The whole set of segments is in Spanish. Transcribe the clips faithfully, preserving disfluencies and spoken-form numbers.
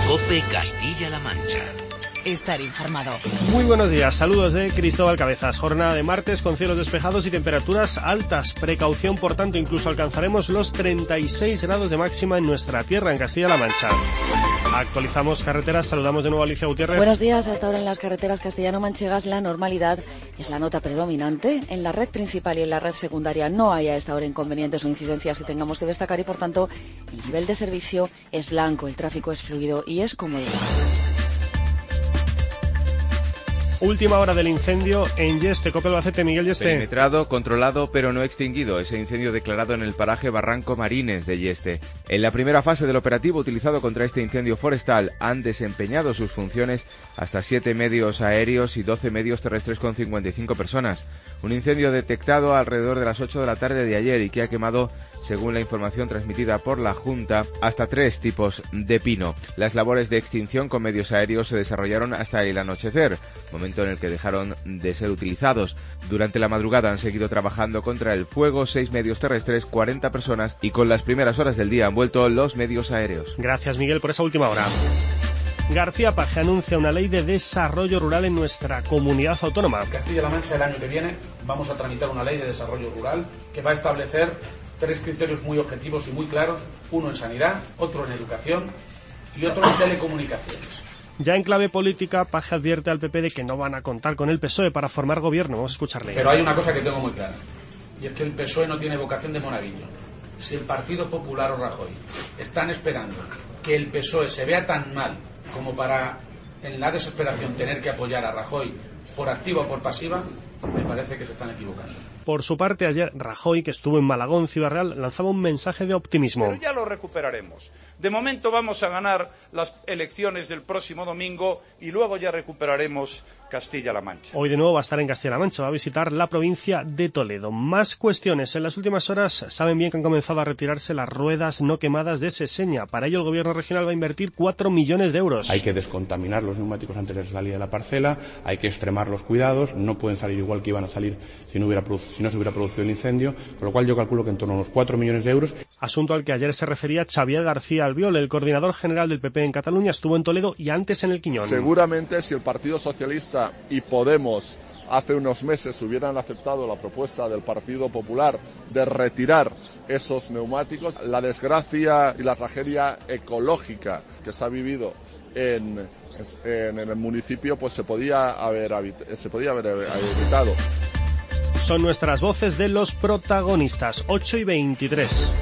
COPE Castilla-La Mancha. Estar informado. Muy buenos días, saludos de Cristóbal Cabezas. Jornada de martes con cielos despejados y temperaturas altas. Precaución, por tanto, incluso alcanzaremos los treinta y seis grados de máxima en nuestra tierra, en Castilla-La Mancha. Actualizamos carreteras, saludamos de nuevo a Alicia Gutiérrez. Buenos días. Hasta ahora en las carreteras castellano-manchegas la normalidad es la nota predominante. En la red principal y en la red secundaria no hay a esta hora inconvenientes o incidencias que tengamos que destacar y, por tanto, el nivel de servicio es blanco, el tráfico es fluido y es cómodo. Última hora del incendio en Yeste, COPE Albacete, Miguel Yeste. Perimetrado, controlado, pero no extinguido. Ese incendio declarado en el paraje Barranco Marines de Yeste. En la primera fase del operativo utilizado contra este incendio forestal han desempeñado sus funciones hasta siete medios aéreos y doce medios terrestres con cincuenta y cinco personas. Un incendio detectado alrededor de las ocho de la tarde de ayer y que ha quemado, según la información transmitida por la Junta, hasta tres tipos de pino. Las labores de extinción con medios aéreos se desarrollaron hasta el anochecer, momento en el que dejaron de ser utilizados. Durante la madrugada han seguido trabajando contra el fuego seis medios terrestres, cuarenta personas y con las primeras horas del día han vuelto los medios aéreos. Gracias, Miguel, por esa última hora. García Paje anuncia una ley de desarrollo rural en nuestra comunidad autónoma. En Castilla-La Mancha el año que viene vamos a tramitar una ley de desarrollo rural que va a establecer tres criterios muy objetivos y muy claros, uno en sanidad, otro en educación y otro en telecomunicaciones. Ya en clave política, Paje advierte al P P de que no van a contar con el P S O E para formar gobierno. Vamos a escucharle. Pero hay una cosa que tengo muy clara, y es que el P S O E no tiene vocación de monaguillo. Si el Partido Popular o Rajoy están esperando que el P S O E se vea tan mal como para, en la desesperación, tener que apoyar a Rajoy por activa o por pasiva, me parece que se están equivocando. Por su parte, ayer Rajoy, que estuvo en Malagón, Ciudad Real, lanzaba un mensaje de optimismo. Pero ya lo recuperaremos. De momento vamos a ganar las elecciones del próximo domingo y luego ya recuperaremos Castilla-La Mancha. Hoy de nuevo va a estar en Castilla-La Mancha, va a visitar la provincia de Toledo. Más cuestiones. En las últimas horas saben bien que han comenzado a retirarse las ruedas no quemadas de Seseña. Para ello el gobierno regional va a invertir cuatro millones de euros. Hay que descontaminar los neumáticos antes de la salida de la parcela, hay que extremar los cuidados, no pueden salir igual que iban a salir si no, hubiera, si no se hubiera producido el incendio, con lo cual yo calculo que en torno a unos cuatro millones de euros. Asunto al que ayer se refería Xavier García Albiol, el coordinador general del P P en Cataluña, estuvo en Toledo y antes en el Quiñón. Seguramente si el Partido Socialista y Podemos hace unos meses hubieran aceptado la propuesta del Partido Popular de retirar esos neumáticos, la desgracia y la tragedia ecológica que se ha vivido en, en, en el municipio pues se podía haber, se podía haber evitado. Son nuestras voces de los protagonistas. ocho y veintitrés.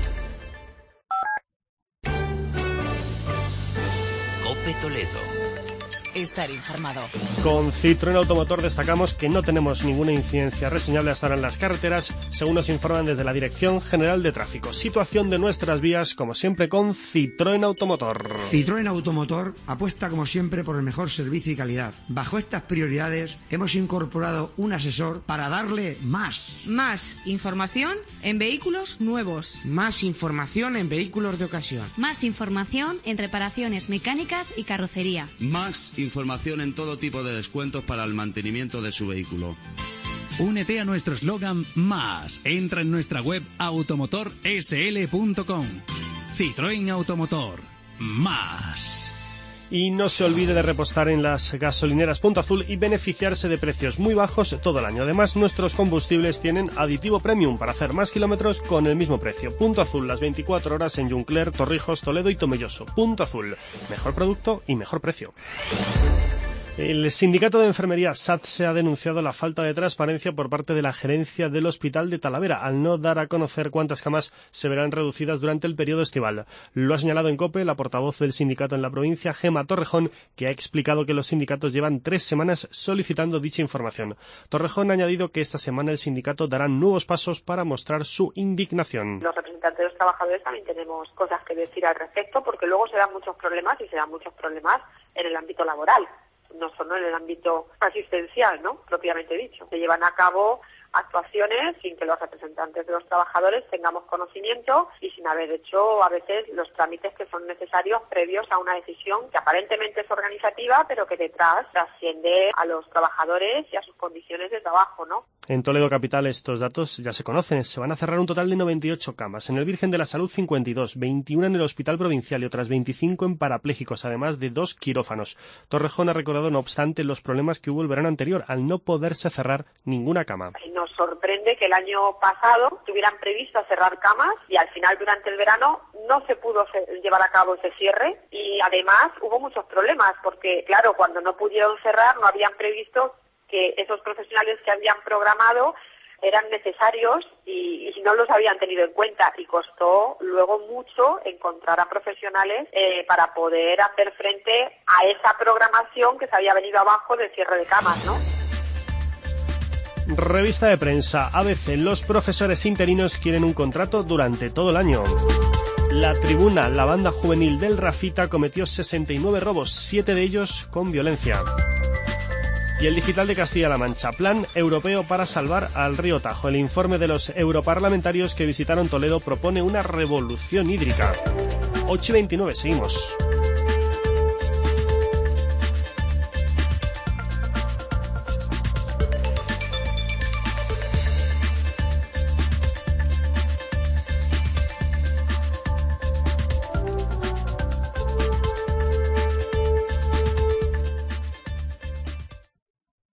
COPE Toledo. Estar informado. Con Citroën Automotor destacamos que no tenemos ninguna incidencia reseñable hasta ahora en las carreteras, según nos informan desde la Dirección General de Tráfico. Situación de nuestras vías, como siempre, con Citroën Automotor. Citroën Automotor apuesta, como siempre, por el mejor servicio y calidad. Bajo estas prioridades, hemos incorporado un asesor para darle más. Más información en vehículos nuevos. Más información en vehículos de ocasión. Más información en reparaciones mecánicas y carrocería. Más información en todo tipo de descuentos para el mantenimiento de su vehículo. Únete a nuestro eslogan Más. Entra en nuestra web automotor s l punto com. Citroën Automotor. Más. Y no se olvide de repostar en las gasolineras Punto Azul y beneficiarse de precios muy bajos todo el año. Además, nuestros combustibles tienen aditivo premium para hacer más kilómetros con el mismo precio. Punto Azul, las veinticuatro horas en Juncler, Torrijos, Toledo y Tomelloso. Punto Azul, mejor producto y mejor precio. El sindicato de enfermería SATSE ha denunciado la falta de transparencia por parte de la gerencia del Hospital de Talavera al no dar a conocer cuántas camas se verán reducidas durante el periodo estival. Lo ha señalado en COPE la portavoz del sindicato en la provincia, Gema Torrejón, que ha explicado que los sindicatos llevan tres semanas solicitando dicha información. Torrejón ha añadido que esta semana el sindicato dará nuevos pasos para mostrar su indignación. Los representantes de los trabajadores también tenemos cosas que decir al respecto, porque luego se dan muchos problemas y se dan muchos problemas en el ámbito laboral. No solo en el ámbito asistencial, ¿no? Propiamente dicho. Se llevan a cabo actuaciones sin que los representantes de los trabajadores tengamos conocimiento y sin haber hecho a veces los trámites que son necesarios previos a una decisión que aparentemente es organizativa, pero que detrás trasciende a los trabajadores y a sus condiciones de trabajo, ¿no? En Toledo Capital estos datos ya se conocen. Se van a cerrar un total de noventa y ocho camas. En el Virgen de la Salud cincuenta y dos, veintiuno en el Hospital Provincial y otras veinticinco en parapléjicos, además de dos quirófanos. Torrejón ha recordado, no obstante, los problemas que hubo el verano anterior al no poderse cerrar ninguna cama. Nos sorprende que el año pasado tuvieran previsto cerrar camas y al final durante el verano no se pudo llevar a cabo ese cierre y además hubo muchos problemas porque, claro, cuando no pudieron cerrar no habían previsto que esos profesionales que habían programado eran necesarios y, y no los habían tenido en cuenta y costó luego mucho encontrar a profesionales eh, para poder hacer frente a esa programación que se había venido abajo del cierre de camas, ¿no? Revista de prensa A B C. Los profesores interinos quieren un contrato durante todo el año. La Tribuna, la banda juvenil del Rafita cometió sesenta y nueve robos, siete de ellos con violencia. Y el Digital de Castilla-La Mancha, plan europeo para salvar al río Tajo. El informe de los europarlamentarios que visitaron Toledo propone una revolución hídrica. ocho y veintinueve, seguimos.